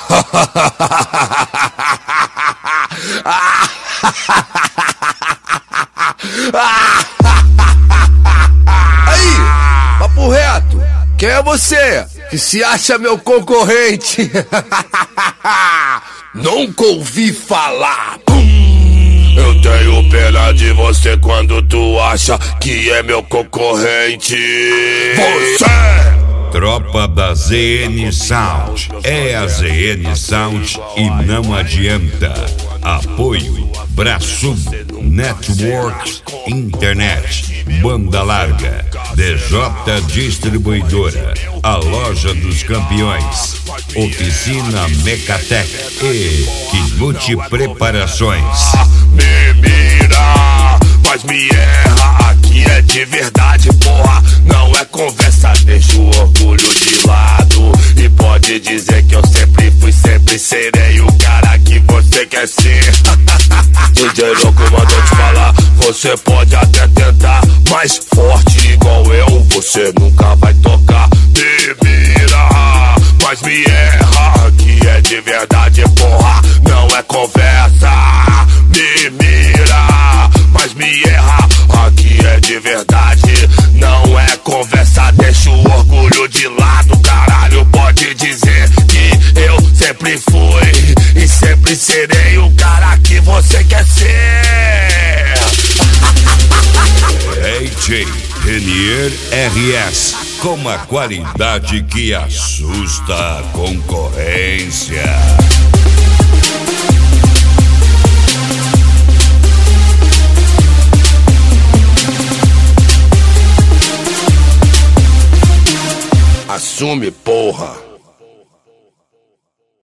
Aí, papo reto, quem é você que se acha meu concorrente? Nunca ouvi falar. Eu tenho pena de você quando tu acha que é meu concorrente. Você! Tropa da ZN Sound. É a ZN Sound e não adianta. Apoio Braçum Networks Internet, Banda Larga, DJ Distribuidora, a Loja dos Campeões, Oficina Mecatec e Quilute Preparações. Me mira, mas me erra, aqui é de verdade, porra. Não é conversa, deixa o orgulho de lado. E pode dizer que eu sempre fui, sempre serei o cara que você quer ser. DJ Louco mandou te falar, você pode até tentar, mas forte igual eu, você nunca vai tocar. Me mira, mas me erra, aqui é de verdade, porra. Não é conversa. Me mira, mas me erra, aqui é de verdade, não é conversa, deixa o orgulho de lado, caralho. Pode dizer que eu sempre fui e sempre serei o cara que você quer ser. AJ Renier RS, com a qualidade que assusta a concorrência. Assume, porra.